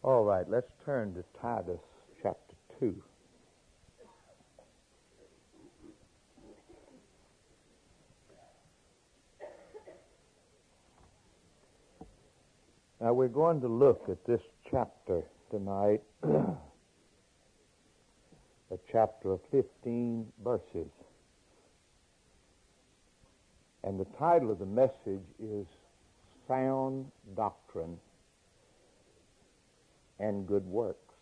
All right, let's turn to Titus chapter 2. Now we're going to look at this chapter tonight, a chapter of 15 verses. And the title of the message is Sound Doctrine and Good Works.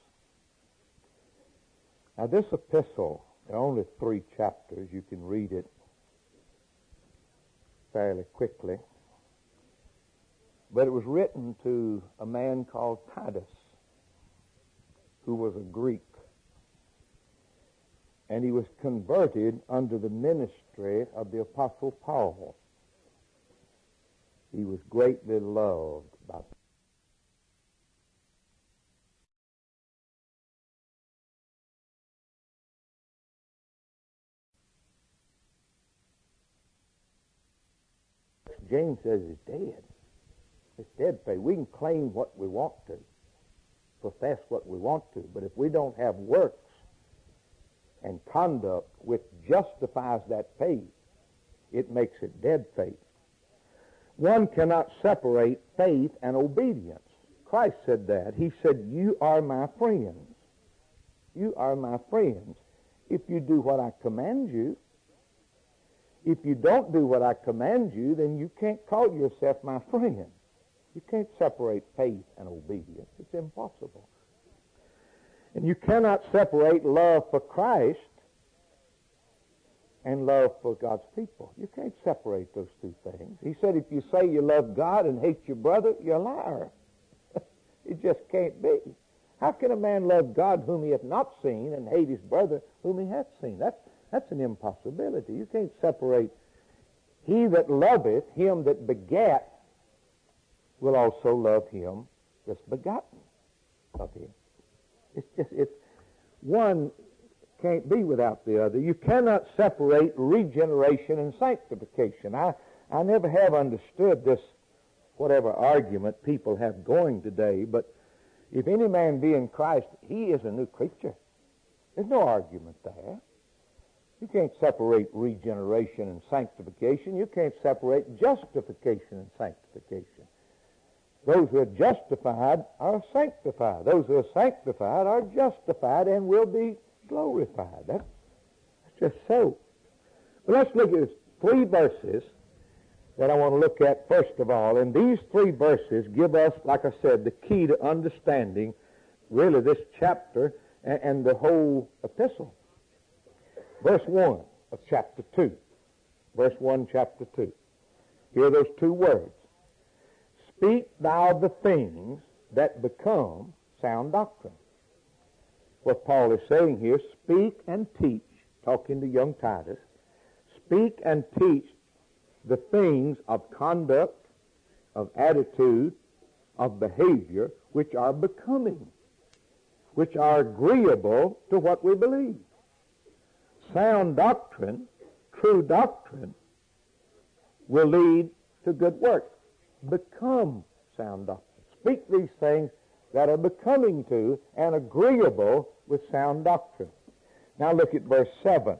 Now this epistle, there are only 3 chapters. You can read it fairly quickly. But it was written to a man called Titus, who was a Greek. And he was converted under the ministry of the Apostle Paul. He was greatly loved by James says it's dead. It's dead faith. We can claim what we want to, profess what we want to, but if we don't have works and conduct which justifies that faith, it makes it dead faith. One cannot separate faith and obedience. Christ said that. He said, "You are my friends. You are my friends if you do what I command you. If you don't do what I command you, then you can't call yourself my friend." You can't separate faith and obedience. It's impossible. And you cannot separate love for Christ and love for God's people. You can't separate those two things. He said, if you say you love God and hate your brother, you're a liar. It just can't be. How can a man love God whom he hath not seen and hate his brother whom he hath seen? That's an impossibility. You can't separate. He that loveth him that begat will also love him that's begotten of him. It's one can't be without the other. You cannot separate regeneration and sanctification. I never have understood this, whatever argument people have going today, but if any man be in Christ, he is a new creature. There's no argument there. You can't separate regeneration and sanctification. You can't separate justification and sanctification. Those who are justified are sanctified. Those who are sanctified are justified and will be glorified. That's just so. But let's look at 3 verses that I want to look at first of all. And these 3 verses give us, like I said, the key to understanding really this chapter and the whole epistle. Verse 1 of chapter 2. Verse 1, chapter 2. Hear those 2 words. Speak thou the things that become sound doctrine. What Paul is saying here, speak and teach, talking to young Titus, speak and teach the things of conduct, of attitude, of behavior, which are becoming, which are agreeable to what we believe. Sound doctrine, true doctrine, will lead to good works. Become sound doctrine. Speak these things that are becoming to and agreeable with sound doctrine. Now look at verse 7.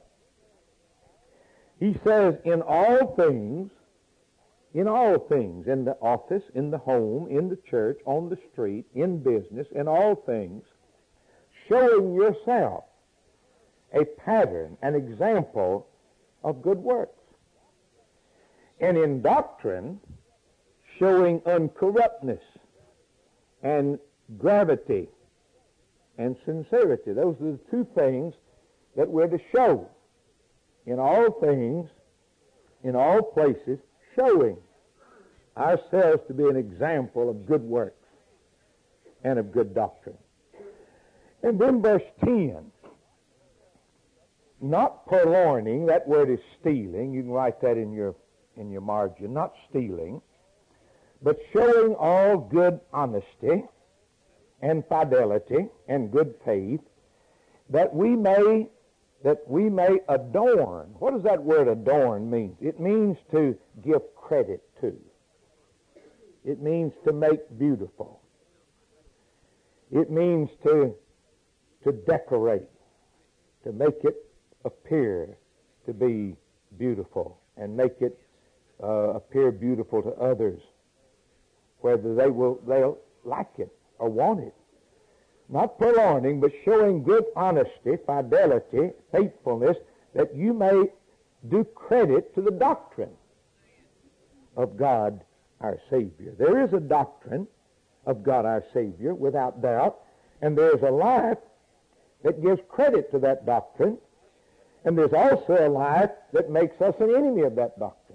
He says, in all things, in the office, in the home, in the church, on the street, in business, in all things, showing yourself a pattern, an example of good works. And in doctrine, showing uncorruptness and gravity and sincerity. Those are the 2 things that we're to show. In all things, in all places, showing ourselves to be an example of good works and of good doctrine. And then verse 10, not purloining, that word is stealing. You can write that in your margin, not stealing, but showing all good honesty and fidelity and good faith, that we may adorn. What does that word adorn mean? It means to give credit to. It means to make beautiful. It means to decorate, to make it appear to be beautiful and make it appear beautiful to others, whether they'll like it or want it. Not purloining, but showing good honesty, fidelity, faithfulness, that you may do credit to the doctrine of God our Savior. There is a doctrine of God our Savior, without doubt, and there's a life that gives credit to that doctrine, and there's also a life that makes us an enemy of that doctrine.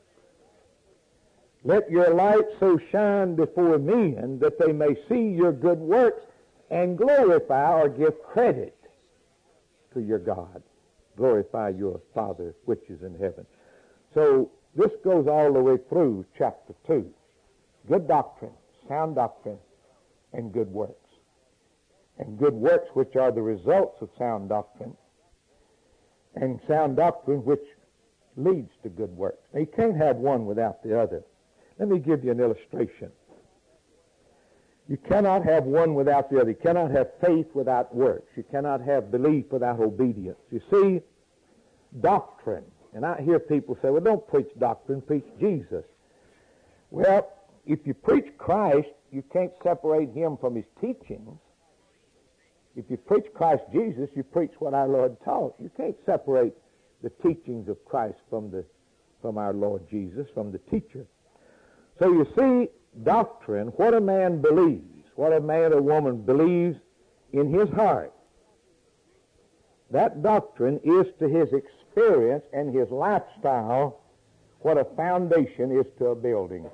Let your light so shine before men that they may see your good works and glorify or give credit to your God. Glorify your Father which is in heaven. So this goes all the way through chapter 2. Good doctrine, sound doctrine, and good works. And good works which are the results of sound doctrine, and sound doctrine which leads to good works. Now, you can't have one without the other. Let me give you an illustration. You cannot have one without the other. You cannot have faith without works. You cannot have belief without obedience. You see, doctrine, and I hear people say, well, don't preach doctrine, preach Jesus. Well, if you preach Christ, you can't separate him from his teachings. If you preach Christ Jesus, you preach what our Lord taught. You can't separate the teachings of Christ from our Lord Jesus, from the teacher. So you see, doctrine, what a man believes, what a man or woman believes in his heart, that doctrine is to his experience and his lifestyle what a foundation is to a building.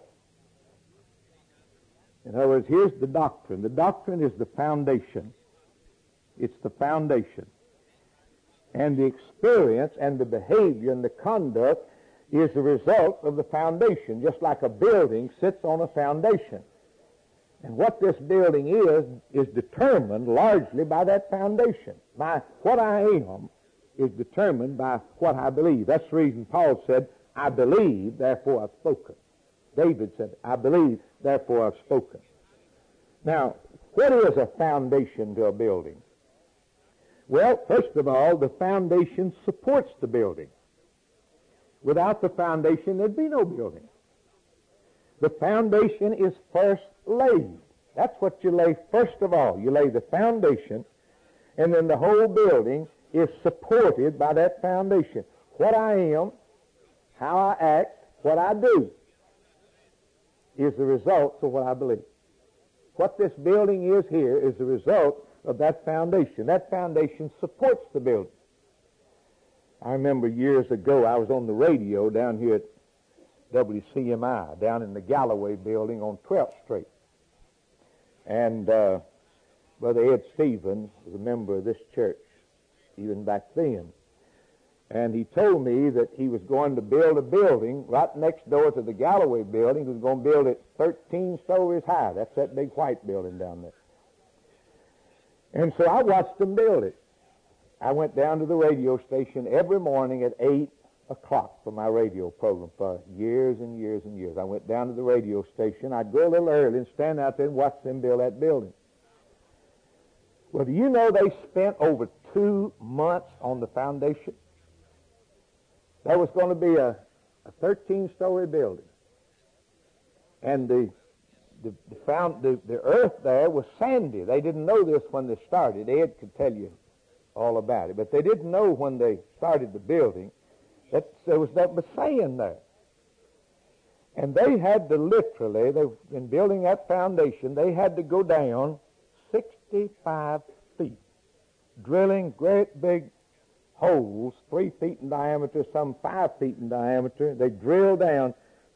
In other words, here's the doctrine. The doctrine is the foundation. It's the foundation. And the experience and the behavior and the conduct is the result of the foundation, just like a building sits on a foundation. And what this building is determined largely by that foundation. By what I am is determined by what I believe. That's the reason Paul said, I believe, therefore I've spoken. David said, I believe, therefore I've spoken. Now, what is a foundation to a building? Well, first of all, the foundation supports the building. Without the foundation, there'd be no building. The foundation is first laid. That's what you lay first of all. You lay the foundation, and then the whole building is supported by that foundation. What I am, how I act, what I do is the result of what I believe. What this building is here is the result of that foundation. That foundation supports the building. I remember years ago I was on the radio down here at WCMI, down in the Galloway building on 12th Street. And Brother Ed Stevens was a member of this church even back then. And he told me that he was going to build a building right next door to the Galloway building. He was going to build it 13 stories high. That's that big white building down there. And so I watched them build it. I went down to the radio station every morning at 8 o'clock for my radio program for years and years and years. I went down to the radio station. I'd go a little early and stand out there and watch them build that building. Well, do you know they spent over 2 months on the foundation? There was going to be a 13-story building. And the earth there was sandy. They didn't know this when they started. Ed could tell you all about it. But they didn't know when they started the building that there was that sand there. And they had to literally, in building that foundation, they had to go down 65 feet, drilling great big holes, 3 feet in diameter, some 5 feet in diameter. They drilled down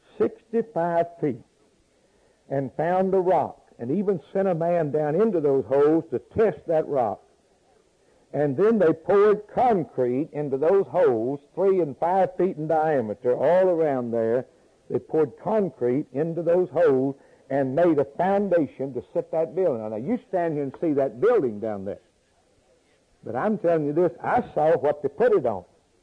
65 feet and found a rock, and even sent a man down into those holes to test that rock. And then they poured concrete into those holes, 3 and 5 feet in diameter, all around there. They poured concrete into those holes and made a foundation to sit that building on. Now, you stand here and see that building down there. But I'm telling you this, I saw what they put it on.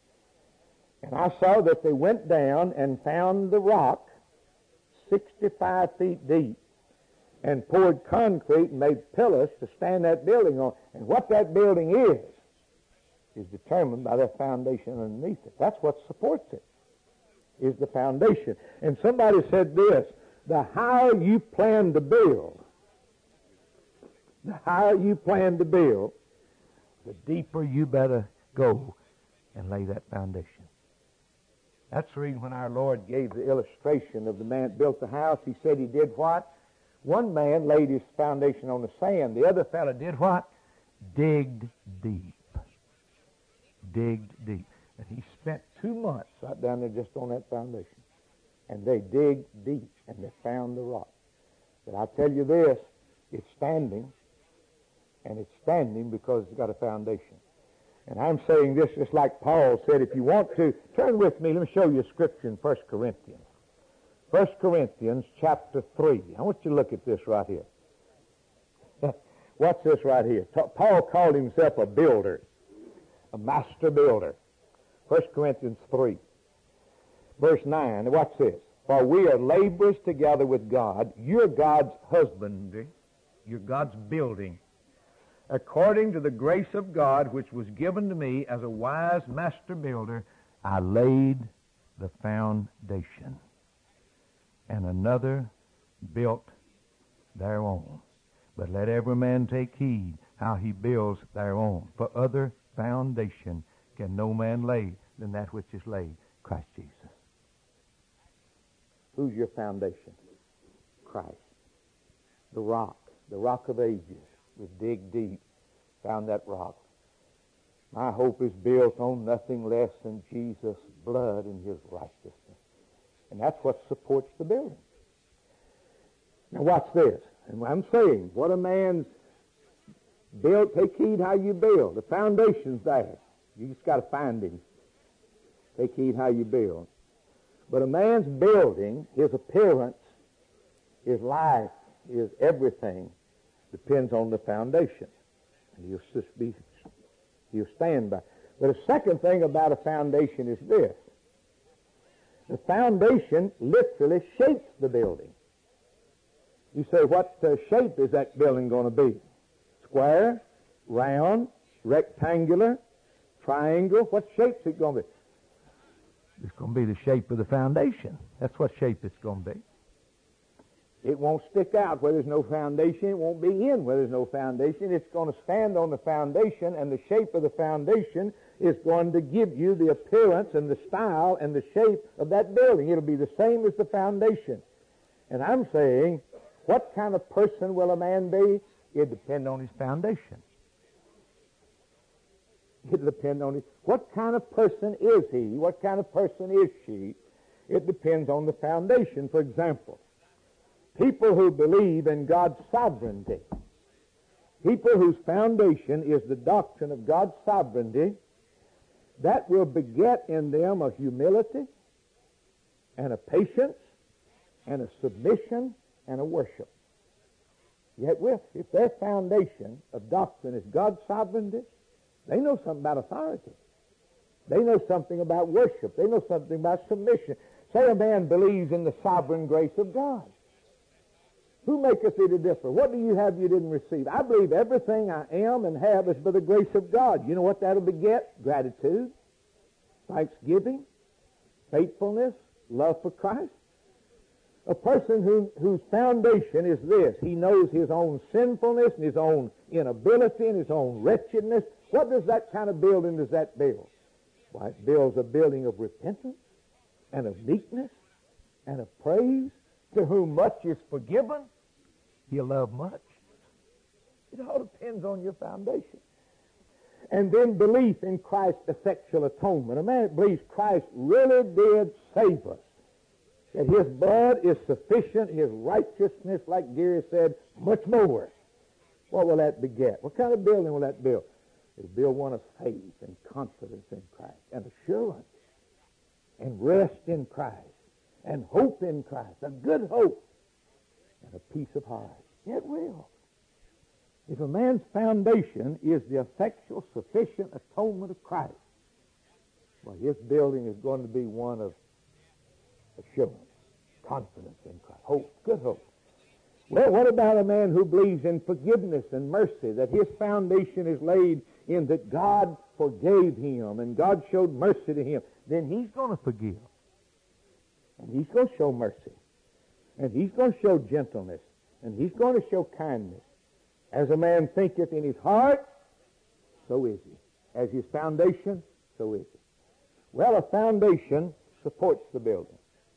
And I saw that they went down and found the rock 65 feet deep. and poured concrete and made pillars to stand that building on. And what that building is determined by that foundation underneath it. That's what supports it, is the foundation. And somebody said this, the higher you plan to build, the deeper you better go and lay that foundation. That's the reason when our Lord gave the illustration of the man that built the house, he said he did what? One man laid his foundation on the sand. The other fellow did what? Digged deep. Digged deep. And he spent 2 months right down there just on that foundation. And they digged deep, and they found the rock. But I tell you this, it's standing, and it's standing because it's got a foundation. And I'm saying this just like Paul said, if you want to, turn with me, let me show you a scripture in 1 Corinthians. 1 Corinthians chapter 3. I want you to look at this right here. What's this right here? Paul called himself a builder, a master builder. 1 Corinthians 3, verse 9. Watch this. For we are laborers together with God. You're God's husbandry. You're God's building. According to the grace of God, which was given to me as a wise master builder, I laid the foundation, and another built thereon. But let every man take heed how he builds thereon. For other foundation can no man lay than that which is laid, Christ Jesus. Who's your foundation? Christ. The rock of ages. We dig deep, found that rock. My hope is built on nothing less than Jesus' blood and his righteousness. And that's what supports the building. Now watch this. And I'm saying, what a man's built, take heed how you build. The foundation's there. You just got to find him. Take heed how you build. But a man's building, his appearance, his life, his everything, depends on the foundation. And he'll stand by. But a second thing about a foundation is this. The foundation literally shapes the building. You say, what shape is that building going to be? Square, round, rectangular, triangle? What shape is it going to be? It's going to be the shape of the foundation. That's what shape it's going to be. It won't stick out where there's no foundation. It won't be in where there's no foundation. It's going to stand on the foundation, and the shape of the foundation is going to give you the appearance and the style and the shape of that building. It'll be the same as the foundation. And I'm saying, what kind of person will a man be? It depends on his foundation. It'll depend on his... What kind of person is he? What kind of person is she? It depends on the foundation. For example, people who believe in God's sovereignty, people whose foundation is the doctrine of God's sovereignty, that will beget in them a humility and a patience and a submission and a worship. Yet if their foundation of doctrine is God's sovereignty, they know something about authority. They know something about worship. They know something about submission. Say a man believes in the sovereign grace of God. Who maketh thee to differ? What do you have you didn't receive? I believe everything I am and have is by the grace of God. You know what that'll beget? Gratitude, thanksgiving, faithfulness, love for Christ. A person whose foundation is this. He knows his own sinfulness and his own inability and his own wretchedness. What does that kind of building does that build? Why, it builds a building of repentance and of meekness and of praise. To whom much is forgiven, he'll love much. It all depends on your foundation. And then belief in Christ's effectual atonement. A man that believes Christ really did save us, that his blood is sufficient, his righteousness, like Gary said, much more. What will that beget? What kind of building will that build? It'll build one of faith and confidence in Christ and assurance and rest in Christ and hope in Christ, a good hope and a peace of heart. It will. If a man's foundation is the effectual, sufficient atonement of Christ, well, his building is going to be one of assurance, confidence in Christ, hope, good hope. Well, what about a man who believes in forgiveness and mercy, that his foundation is laid in that God forgave him and God showed mercy to him? Then he's going to forgive. And he's going to show mercy. And he's going to show gentleness. And he's going to show kindness. As a man thinketh in his heart, so is he. As his foundation, so is he. Well, a foundation supports the building.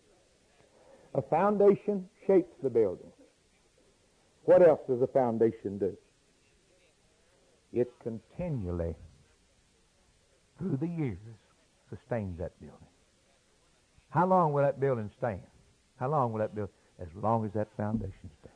A foundation shapes the building. What else does a foundation do? It continually, through the years, sustains that building. How long will that building stand? How long will that building? As long as that foundation stands.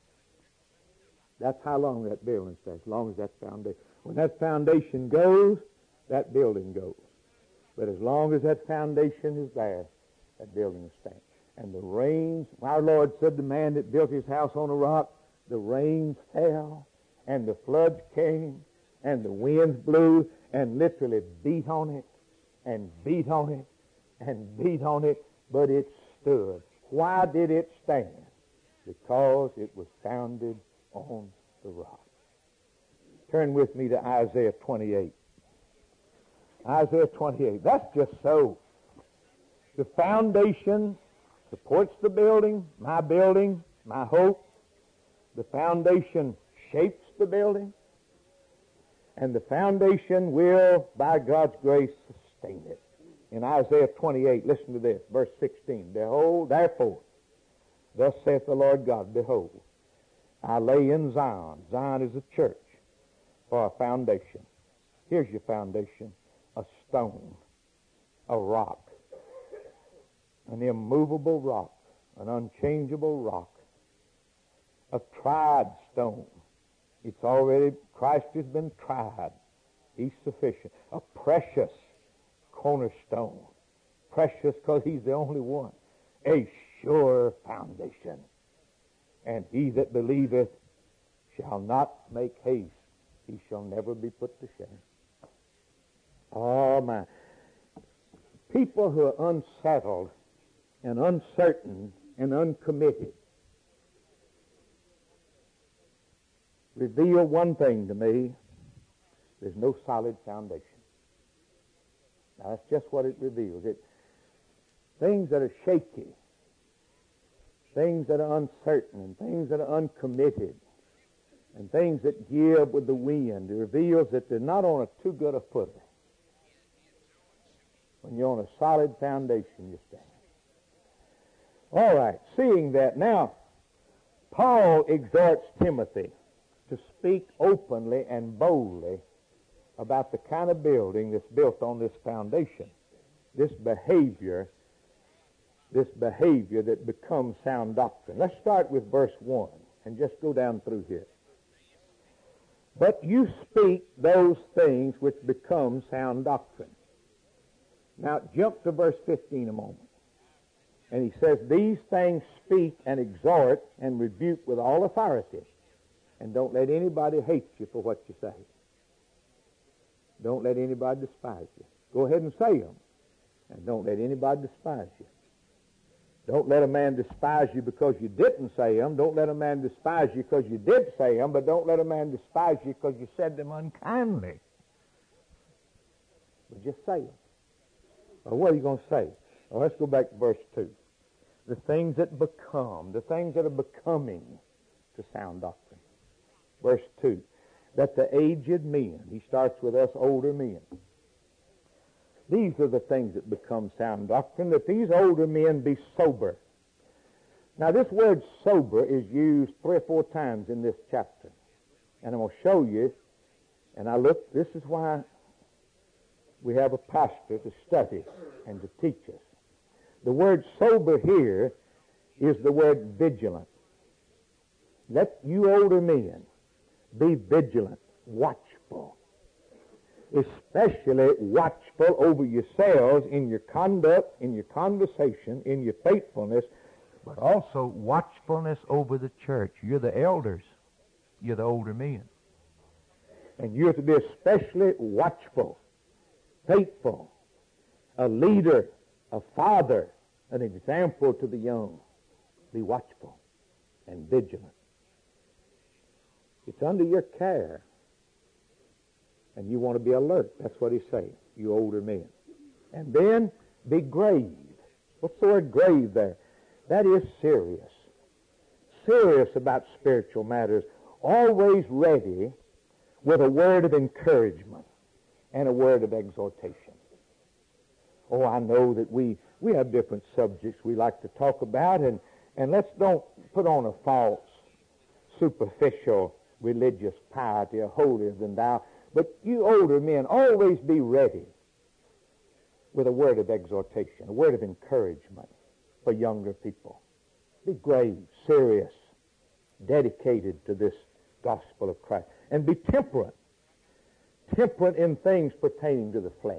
That's how long that building stands, as long as that foundation. When that foundation goes, that building goes. But as long as that foundation is there, that building will stand. And the rains, our Lord said, the man that built his house on a rock, the rains fell, and the floods came, and the winds blew, and literally beat on it, and beat on it, and beat on it, but it stood. Why did it stand? Because it was founded on the rock. Turn with me to Isaiah 28. Isaiah 28. That's just so. The foundation supports the building, my hope. The foundation shapes the building. And the foundation will, by God's grace, sustain it. In Isaiah 28, listen to this, verse 16. Behold, therefore, thus saith the Lord God, behold, I lay in Zion. Zion is a church for a foundation. Here's your foundation. A stone, a rock, an immovable rock, an unchangeable rock, a tried stone. It's already, Christ has been tried. He's sufficient. A precious cornerstone. Precious because he's the only one. A sure foundation. And he that believeth shall not make haste. He shall never be put to shame. Oh, my. People who are unsettled and uncertain and uncommitted reveal one thing to me. There's no solid foundation. Now, that's just what it reveals. Things that are shaky, things that are uncertain, and things that are uncommitted, and things that give with the wind, it reveals that they're not on a too good a footing. When you're on a solid foundation, you stand. All right, seeing that, now, Paul exhorts Timothy to speak openly and boldly about the kind of building that's built on this foundation, this behavior that becomes sound doctrine. Let's start with verse 1 and just go down through here. But you speak those things which become sound doctrine. Now jump to verse 15 a moment. And he says, these things speak and exhort and rebuke with all authority. And don't let anybody hate you for what you say. Don't let anybody despise you. Go ahead and say them. And don't let anybody despise you. Don't let a man despise you because you didn't say them. Don't let a man despise you because you did say them. But don't let a man despise you because you said them unkindly. But just say them. Well, what are you going to say? Well, let's go back to verse 2. The things that become, the things that are becoming to sound doctrine. Verse 2. That the aged men, he starts with us older men. These are the things that become sound doctrine, that these older men be sober. Now this word sober is used 3 or 4 times in this chapter. And I'm going to show you, and this is why we have a pastor to study and to teach us. The word sober here is the word vigilant. Let you older men be vigilant, watchful. Especially watchful over yourselves in your conduct, in your conversation, in your faithfulness, but also watchfulness over the church. You're the elders. You're the older men. And you're to be especially watchful, faithful, a leader, a father, an example to the young. Be watchful and vigilant. It's under your care. And you want to be alert. That's what he's saying, you older men. And then be grave. What's the word grave there? That is serious. Serious about spiritual matters. Always ready with a word of encouragement and a word of exhortation. Oh, I know that we have different subjects we like to talk about, and let's don't put on a false, superficial religious piety, a holier than thou. But you older men, always be ready with a word of exhortation, a word of encouragement for younger people. Be grave, serious, dedicated to this gospel of Christ. And be temperate in things pertaining to the flesh.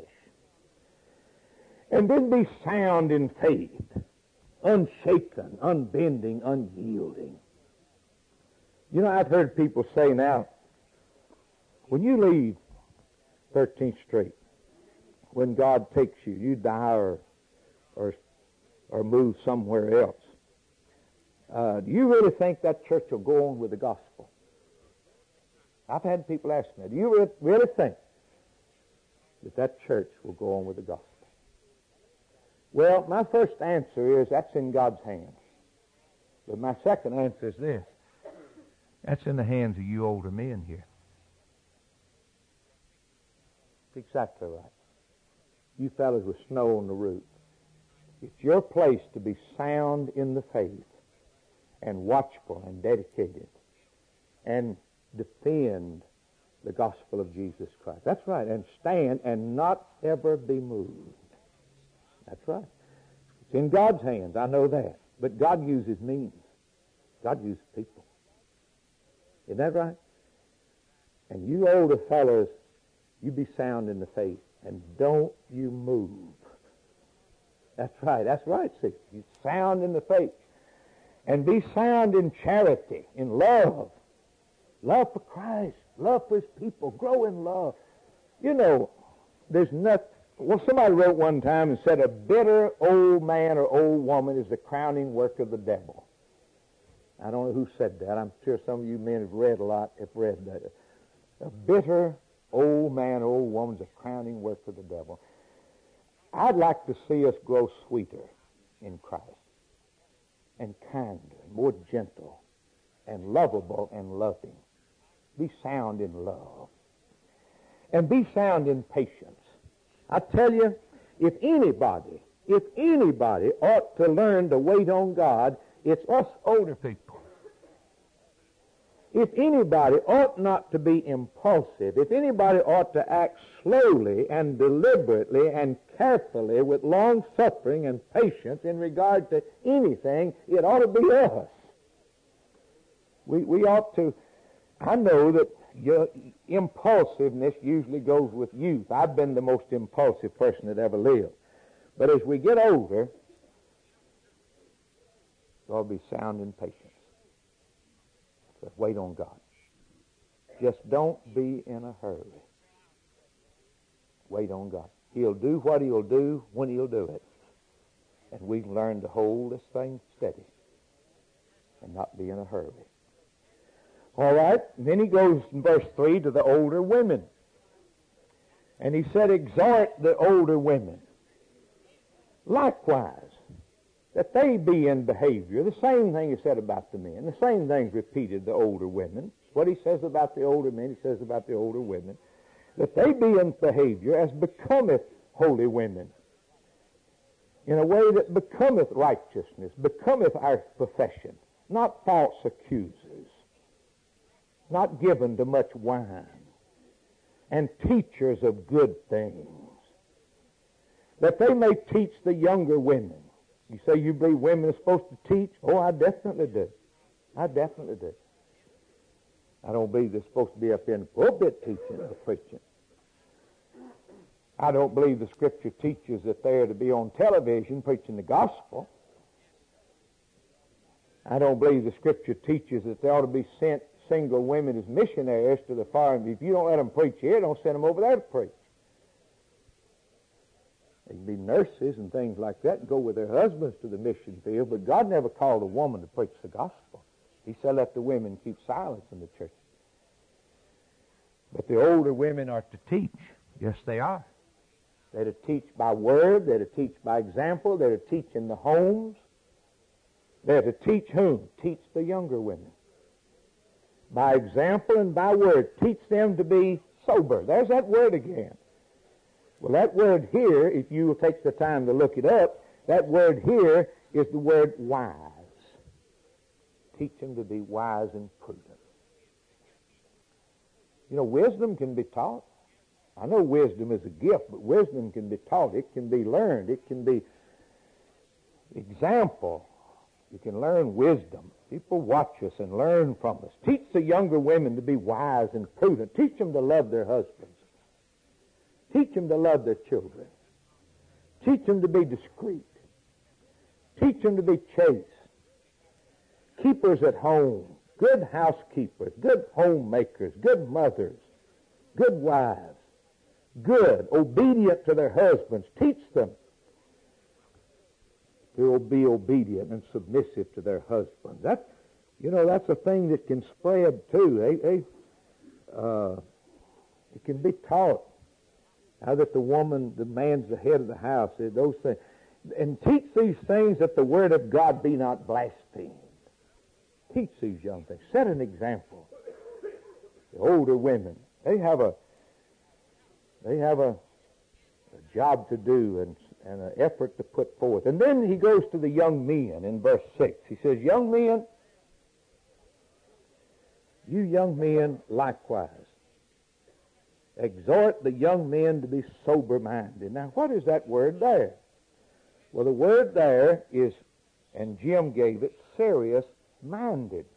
And then be sound in faith, unshaken, unbending, unyielding. You know, I've heard people say now, when you leave 13th Street, when God takes you, you die or move somewhere else, do you really think that church will go on with the gospel? I've had people ask me, do you really think that church will go on with the gospel? Well, my first answer is that's in God's hands. But my second answer is this. That's in the hands of you older men here. That's exactly right. You fellas with snow on the roof. It's your place to be sound in the faith and watchful and dedicated and defend the gospel of Jesus Christ. That's right. And stand and not ever be moved. That's right. It's in God's hands. I know that. But God uses means. God uses people. Isn't that right? And you older fellows, you be sound in the faith. And don't you move. That's right. That's right. See, you sound in the faith. And be sound in charity, in love. Love for Christ. Love for his people. Grow in love. You know, there's nothing. Well, somebody wrote one time and said, a bitter old man or old woman is the crowning work of the devil. I don't know who said that. I'm sure some of you men have read that. A bitter old man or old woman is the crowning work of the devil. I'd like to see us grow sweeter in Christ and kinder, more gentle and lovable and loving. Be sound in love. And be sound in patience. I tell you, if anybody ought to learn to wait on God, it's us older people. If anybody ought not to be impulsive, if anybody ought to act slowly and deliberately and carefully with long suffering and patience in regard to anything, it ought to be us. We ought to. I know that your impulsiveness usually goes with youth. I've been the most impulsive person that ever lived. But as we get older, there ought to be sound in patience. So wait on God. Just don't be in a hurry. Wait on God. He'll do what he'll do when he'll do it. And we can learn to hold this thing steady and not be in a hurry. All right, and then he goes in verse 3 to the older women. And he said, exhort the older women. Likewise, that they be in behavior. The same thing is said about the men. The same thing's repeated the older women. What he says about the older men, he says about the older women. That they be in behavior as becometh holy women. In a way that becometh righteousness, becometh our profession. Not false accusers. Not given to much wine, and teachers of good things, that they may teach the younger women. You say you believe women are supposed to teach? Oh, I definitely do. I definitely do. I don't believe they're supposed to be up in the pulpit teaching or preaching. I don't believe the Scripture teaches that they're to be on television preaching the gospel. I don't believe the Scripture teaches that they ought to be sent single women as missionaries to the far. If you don't let them preach here, don't send them over there to preach. They can be nurses and things like that and go with their husbands to the mission field, but God never called a woman to preach the gospel. He said let the women keep silence in the church. But the older women are to teach. Yes, they are. They're to teach by word. They're to teach by example. They're to teach in the homes. They're to teach whom? Teach the younger women. By example and by word. Teach them to be sober. There's that word again. Well, that word here, if you will take the time to look it up, that word here is the word wise. Teach them to be wise and prudent. You know, wisdom can be taught. I know wisdom is a gift, but wisdom can be taught. It can be learned. It can be example. You can learn wisdom. People watch us and learn from us. Teach the younger women to be wise and prudent. Teach them to love their husbands. Teach them to love their children. Teach them to be discreet. Teach them to be chaste. Keepers at home. Good housekeepers. Good homemakers. Good mothers. Good wives. Good. Obedient to their husbands. Teach them to be obedient and submissive to their husbands. That's a thing that can spread too. It can be taught. Now that the man's the head of the house, those things. And teach these things that the word of God be not blasphemed. Teach these young things. Set an example. The older women, they have a job to do and an effort to put forth. And then he goes to the young men in verse 6. He says, young men, you young men likewise, exhort the young men to be sober-minded. Now, what is that word there? Well, the word there is, and Jim gave it, serious-minded.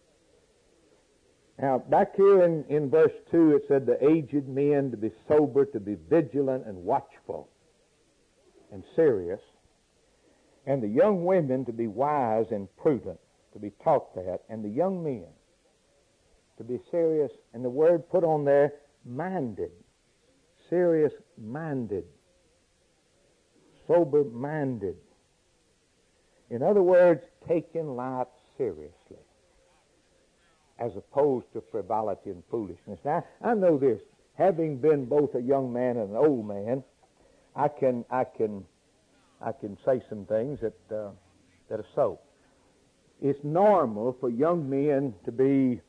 Now, back here in verse 2, it said the aged men to be sober, to be vigilant and watchful and serious, and the young women to be wise and prudent, to be taught that, and the young men to be serious, and the word put on there, minded, serious-minded, sober-minded. In other words, taking life seriously, as opposed to frivolity and foolishness. Now, I know this. Having been both a young man and an old man, I can say some things that are so. It's normal for young men to be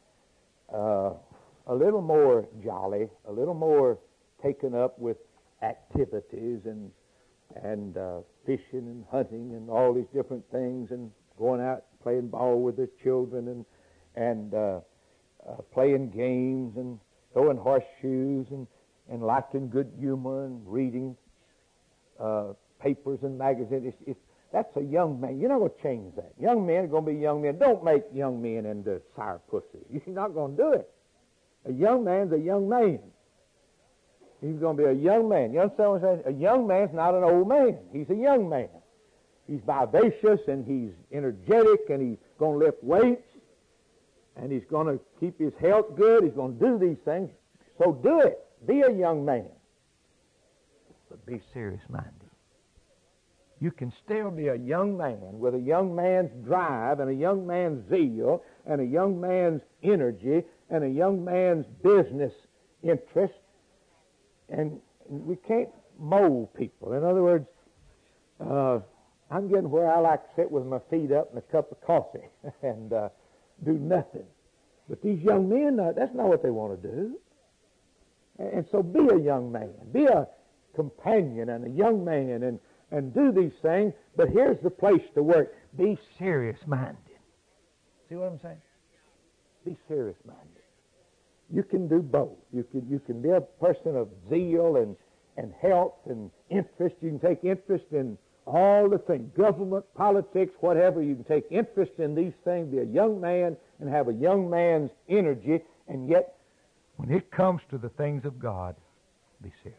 a little more jolly, a little more taken up with activities and fishing and hunting and all these different things, and going out playing ball with their children and playing games and throwing horseshoes and liking good humor and reading papers and magazines. That's a young man. You're not going to change that. Young men are going to be young men. Don't make young men into sourpusses. You're not going to do it. A young man's a young man. He's going to be a young man. You understand what I'm saying? A young man's not an old man. He's a young man. He's vivacious and he's energetic and he's going to lift weights and he's going to keep his health good. He's going to do these things. So do it. Be a young man. But be serious-minded. You can still be a young man with a young man's drive and a young man's zeal and a young man's energy and a young man's business interest. And we can't mold people. In other words, I'm getting where I like to sit with my feet up and a cup of coffee and do nothing. But these young men, that's not what they want to do. And so be a young man. Be a companion and a young man and do these things. But here's the place to work. Be serious-minded. See what I'm saying? Be serious-minded. You can do both. You can be a person of zeal and health and interest. You can take interest in all the things, government, politics, whatever. You can take interest in these things, be a young man and have a young man's energy, and yet when it comes to the things of God, be serious.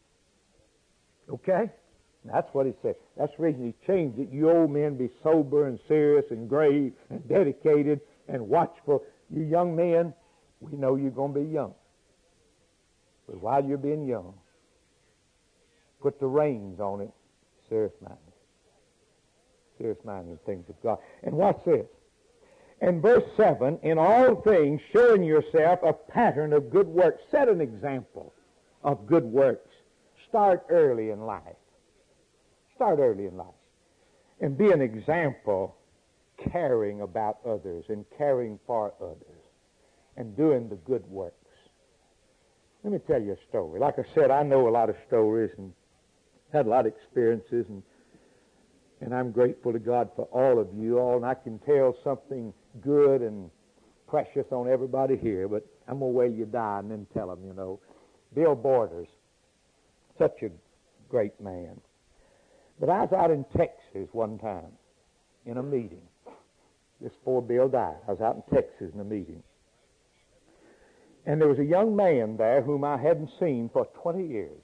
Okay? That's what he said. That's the reason he changed it. You old men be sober and serious and grave and dedicated and watchful. You young men, we know you're going to be young. But while you're being young, put the reins on it, serious-minded. Serious-minded in things of God. And watch this. And verse 7, in all things showing yourself a pattern of good works. Set an example of good works. Start early in life. Start early in life. And be an example caring about others and caring for others and doing the good works. Let me tell you a story. Like I said, I know a lot of stories and had a lot of experiences, and I'm grateful to God for all of you all, and I can tell something good and precious on everybody here, but I'm going to wait till you die and then tell them, you know. Bill Borders, such a great man. But I was out in Texas one time in a meeting. Just before Bill died, I was out in Texas in a meeting. And there was a young man there whom I hadn't seen for 20 years.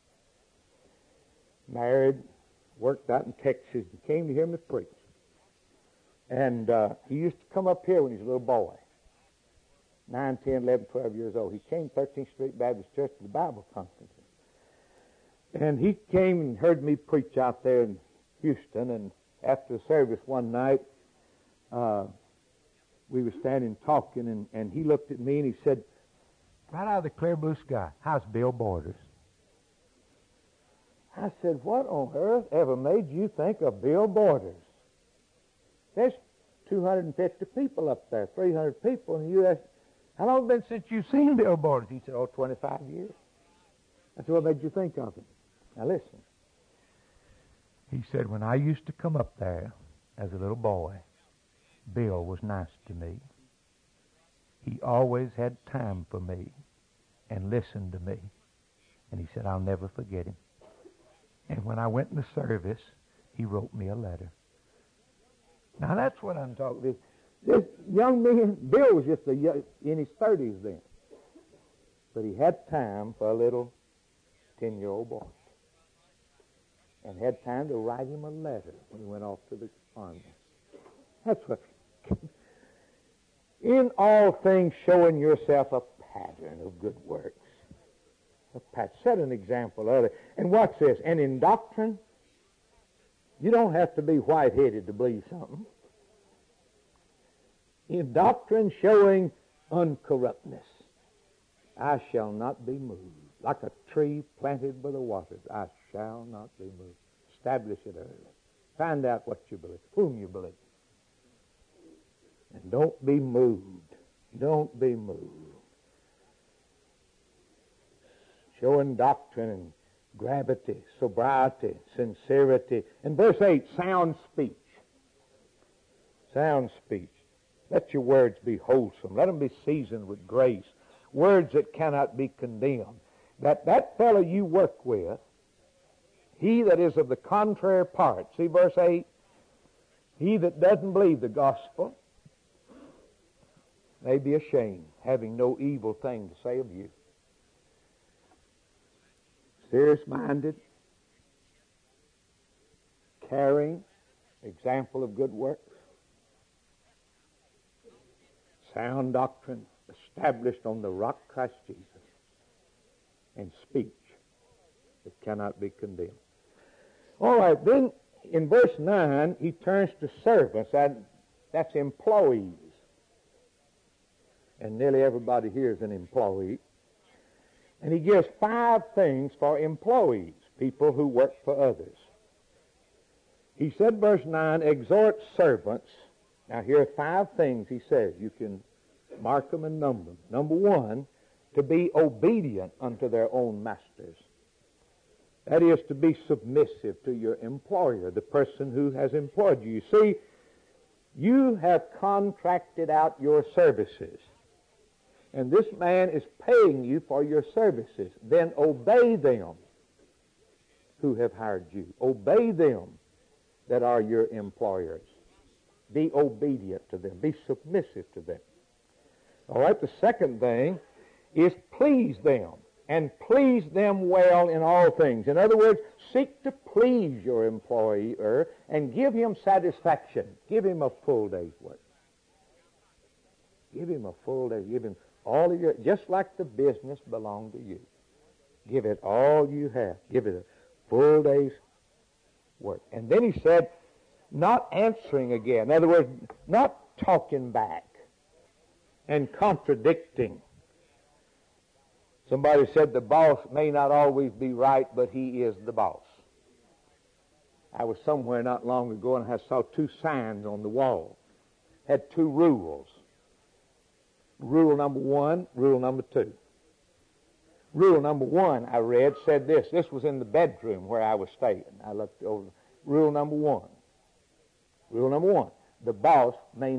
Married, worked out in Texas, and came to hear me preach. And he used to come up here when he was a little boy, 9, 10, 11, 12 years old. He came to 13th Street Baptist Church to the Bible conference. And he came and heard me preach out there in Houston. And after the service one night, we were standing talking, and he looked at me and he said, right out of the clear blue sky, how's Bill Borders? I said, what on earth ever made you think of Bill Borders? There's 250 people up there, 300 people, and you asked, how long has it been since you've seen Bill Borders? He said, 25 years. I said, what made you think of him? Now listen. He said, when I used to come up there as a little boy, Bill was nice to me. He always had time for me and listened to me. And he said, I'll never forget him. And when I went in the service, he wrote me a letter. Now that's what I'm talking about. This young man, Bill was just in his 30s then. But he had time for a little 10-year-old boy. And had time to write him a letter when he went off to the army. That's what. In all things showing yourself a pattern of good works. Set an example of it. And watch this. And in doctrine, you don't have to be white-headed to believe something. In doctrine showing uncorruptness. I shall not be moved. Like a tree planted by the waters, I shall not be moved. Establish it early. Find out what you believe, whom you believe. And don't be moved. Don't be moved. Showing doctrine and gravity, sobriety, sincerity. And verse 8, sound speech. Sound speech. Let your words be wholesome. Let them be seasoned with grace. Words that cannot be condemned. That fellow you work with, he that is of the contrary part. See verse 8? He that doesn't believe the gospel may be ashamed, having no evil thing to say of you. Serious-minded, caring, example of good works, sound doctrine, established on the rock Christ Jesus, and speech that cannot be condemned. All right, then in verse 9, he turns to servants. That's employees. And nearly everybody here is an employee. And he gives 5 things for employees, people who work for others. He said, verse 9, exhort servants. Now here are 5 things he says. You can mark them and number them. Number 1, to be obedient unto their own masters. That is, to be submissive to your employer, the person who has employed you. You see, you have contracted out your services. And this man is paying you for your services. Then obey them who have hired you. Obey them that are your employers. Be obedient to them. Be submissive to them. All right, the second thing is please them. And please them well in all things. In other words, seek to please your employer and give him satisfaction. Give him a full day's work. Give him a full day. Give him all of your, just like the business belonged to you. Give it all you have. Give it a full day's work. And then he said, not answering again. In other words, not talking back and contradicting. Somebody said the boss may not always be right, but he is the boss. I was somewhere not long ago and I saw two signs on the wall. Had two rules. Rule number 1, rule number 2. Rule number 1, I read, said this. This was in the bedroom where I was staying. I looked over. Rule number 1. Rule number 1. The boss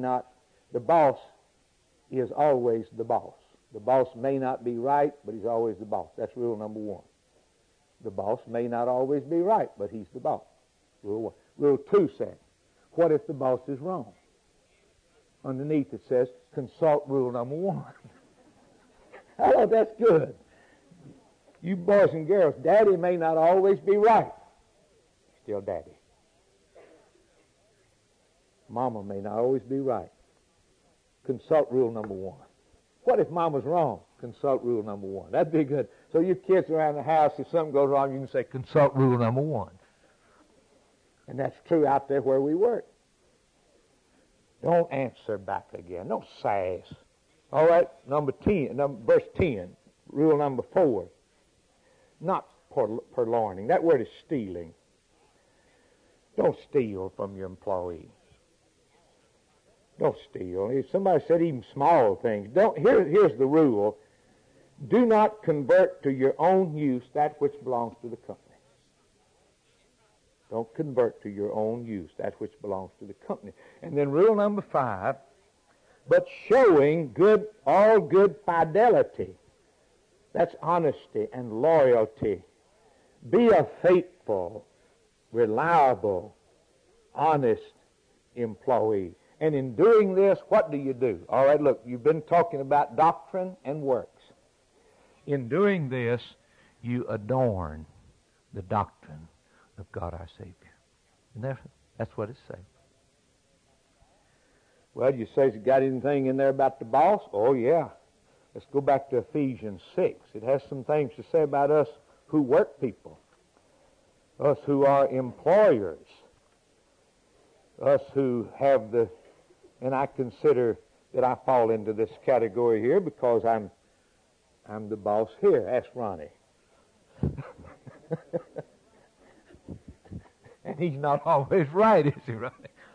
is always the boss. The boss may not be right, but he's always the boss. That's rule number 1. The boss may not always be right, but he's the boss. Rule 1. Rule 2 says, what if the boss is wrong? Underneath it says, consult rule number 1. I thought that's good. You boys and girls, Daddy may not always be right. Still Daddy. Mama may not always be right. Consult rule number 1. What if Mama's wrong? Consult rule number 1. That'd be good. So your kids around the house, if something goes wrong, you can say, consult rule number 1. And that's true out there where we work. Don't answer back again. Don't sass. All right, verse 10, rule number 4. Not purloining. That word is stealing. Don't steal from your employees. Don't steal. If somebody said even small things. Here's the rule. Do not convert to your own use that which belongs to the company. Don't convert to your own use that which belongs to the company. And then rule number 5, but showing all good fidelity. That's honesty and loyalty. Be a faithful, reliable, honest employee. And in doing this, what do you do? All right, look, you've been talking about doctrine and works. In doing this, you adorn the doctrine of God our Savior. And that's what it's saying. Well, you say, has it got anything in there about the boss? Oh, yeah. Let's go back to Ephesians 6. It has some things to say about us who work people, us who are employers, us who have and I consider that I fall into this category here because I'm the boss here. Ask Ronnie. And he's not always right, is he, Ronnie?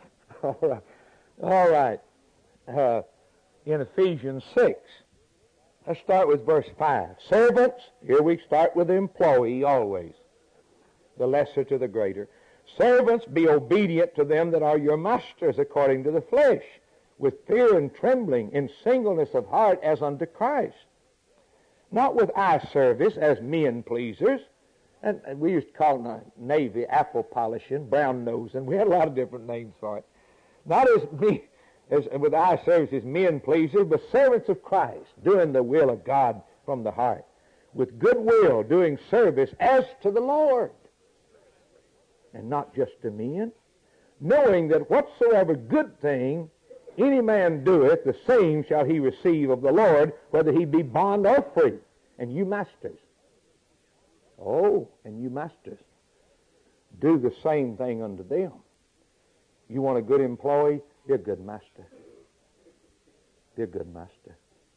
All right. In Ephesians 6, let's start with verse 5. Servants, here we start with the employee always, the lesser to the greater. Servants, be obedient to them that are your masters according to the flesh, with fear and trembling, in singleness of heart as unto Christ. Not with eye service as men pleasers. And we used to call it in the Navy apple polishing, brown nosing. We had a lot of different names for it. Not as with eye service as men pleasers, but servants of Christ, doing the will of God from the heart, with good will, doing service as to the Lord, and not just to men, knowing that whatsoever good thing any man doeth, the same shall he receive of the Lord, whether he be bond or free. And you masters, and you masters, do the same thing unto them. You want a good employee? Be a good master. Be a good master.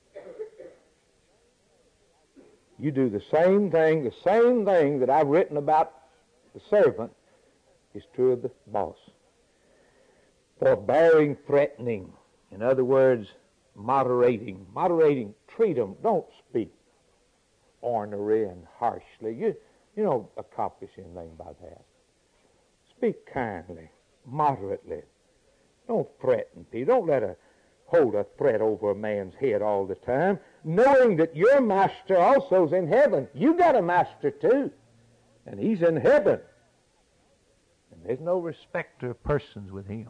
You do the same thing that I've written about the servant is true of the boss. Forbearing, threatening. In other words, moderating. Treat them. Don't speak ornery and harshly. You don't accomplish anything by that. Speak kindly, moderately. Don't threaten people. Don't hold a threat over a man's head all the time, knowing that your master also is in heaven. You got a master too, and he's in heaven. And there's no respecter of persons with him.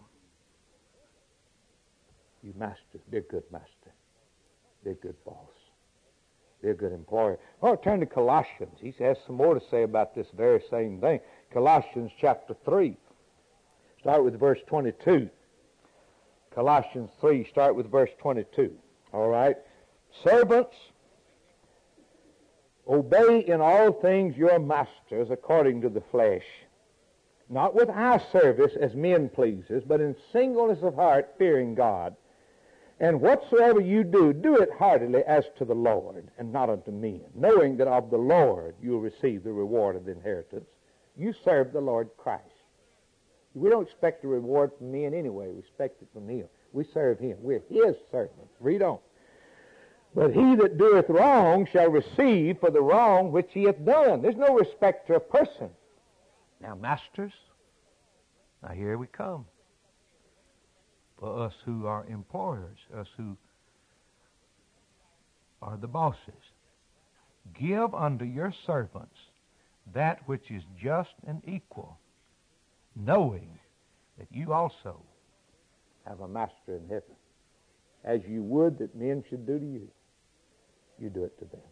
You masters, be a good master. Be a good boss. Be a good employer. Oh, turn to Colossians. He has some more to say about this very same thing. Colossians chapter 3. Start with verse 22. Colossians 3, start with verse 22. All right. Servants, obey in all things your masters according to the flesh, not with eye service as men pleasers, but in singleness of heart, fearing God. And whatsoever you do, do it heartily as to the Lord, and not unto men, knowing that of the Lord you'll receive the reward of the inheritance. You serve the Lord Christ. We don't expect a reward from men anyway. We expect it from Him. We serve Him. We're His servants. Read on. But he that doeth wrong shall receive for the wrong which he hath done. There's no respect to a person. Now, masters, now here we come. For us who are employers, us who are the bosses, give unto your servants that which is just and equal, knowing that you also have a master in heaven, as you would that men should do to you. You do it to them.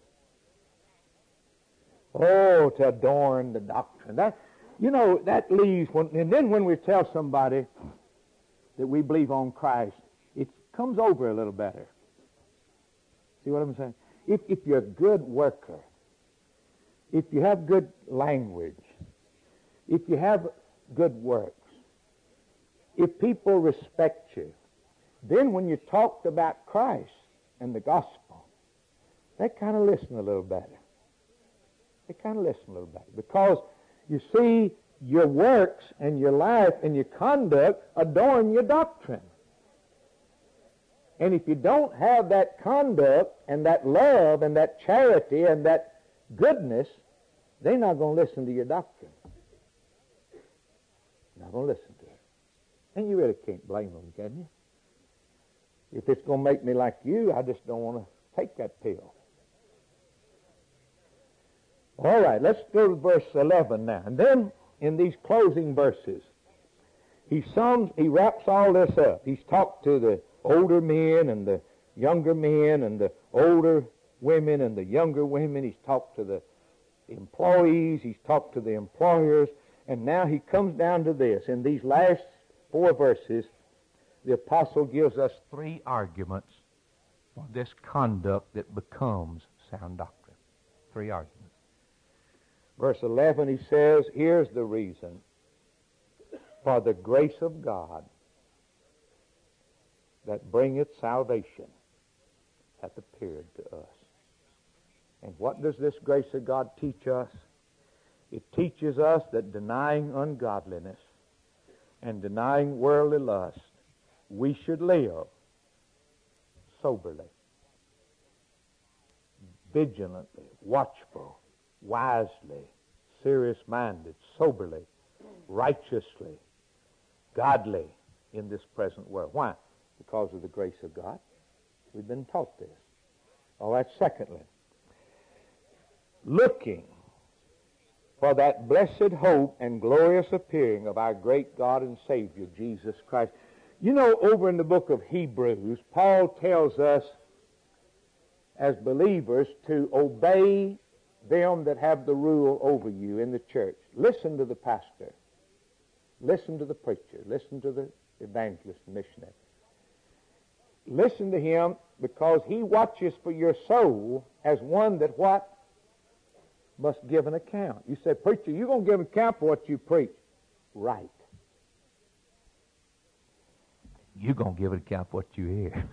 Oh, to adorn the doctrine. That leaves, and then when we tell somebody that we believe on Christ, it comes over a little better. See what I'm saying? If you're a good worker, if you have good language, if you have good works, if people respect you, then when you talked about Christ and the gospel, they kind of listen a little better. They kind of listen a little better. Because, you see, your works and your life and your conduct adorn your doctrine. And if you don't have that conduct and that love and that charity and that goodness, they're not going to listen to your doctrine. Not going to listen to it. And you really can't blame them, can you? If it's going to make me like you, I just don't want to take that pill. All right, let's go to verse 11 now. And then, in these closing verses, he wraps all this up. He's talked to the older men and the younger men and the older women and the younger women. He's talked to the employees. He's talked to the employers. And now he comes down to this. In these last 4 verses, the apostle gives us 3 arguments for this conduct that becomes sound doctrine. 3 arguments. Verse 11, he says, here's the reason. For the grace of God that bringeth salvation hath appeared to us. And what does this grace of God teach us? It teaches us that denying ungodliness and denying worldly lust, we should live soberly, vigilantly, watchful, wisely, serious-minded, soberly, righteously, godly in this present world. Why? Because of the grace of God. We've been taught this. All right, secondly, looking for that blessed hope and glorious appearing of our great God and Savior, Jesus Christ. You know, over in the book of Hebrews, Paul tells us as believers to obey them that have the rule over you in the church. Listen to the pastor. Listen to the preacher. Listen to the evangelist and missionary. Listen to him because he watches for your soul as one that what? Must give an account. You say, preacher, you're going to give an account for what you preach. Right. You're going to give an account for what you hear.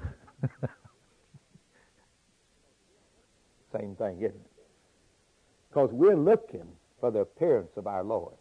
Same thing, isn't it? Because we're looking for the appearance of our Lord.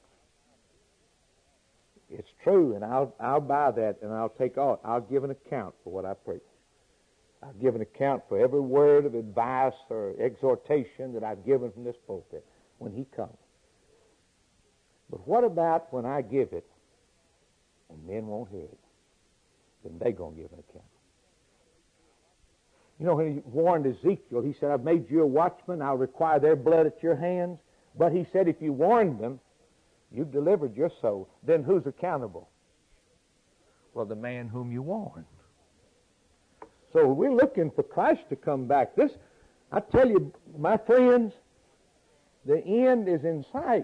It's true, and I'll buy that, and I'll give an account for what I preach. I'll give an account for every word of advice or exhortation that I've given from this pulpit when he comes. But what about when I give it and men won't hear it? Then they're going to give an account. You know, when he warned Ezekiel, he said, I've made you a watchman. I'll require their blood at your hands. But he said, if you warned them, you've delivered your soul. Then who's accountable? Well, the man whom you warned. So we're looking for Christ to come back. This, I tell you, my friends, the end is in sight.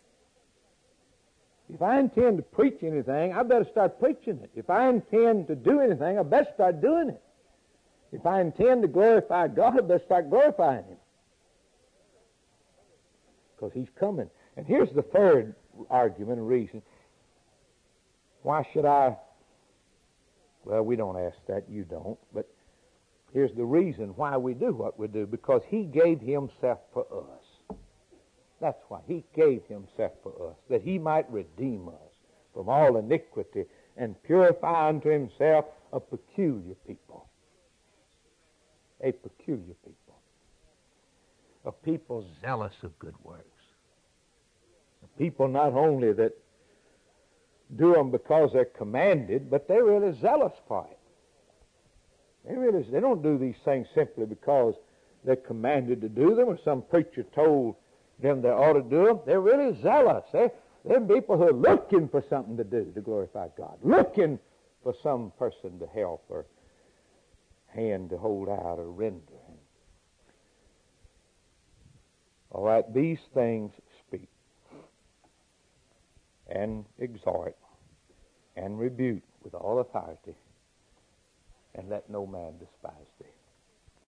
If I intend to preach anything, I better start preaching it. If I intend to do anything, I better start doing it. If I intend to glorify God, I better start glorifying Him. Because He's coming. And here's the third argument and reason. Why should I? Well, we don't ask that. You don't. But Here's the reason why we do what we do. Because He gave Himself for us. That's why He gave Himself for us, that He might redeem us from all iniquity and purify unto Himself a peculiar people. A peculiar people. A people zealous of good works. A people not only that do them because they're commanded, but they're really zealous for it. They don't do these things simply because they're commanded to do them or some preacher told them they ought to do them. They're really zealous. They're people who are looking for something to do to glorify God, looking for some person to help or hand to hold out or render. All right, these things speak and exhort and rebuke with all authority, and let no man despise thee.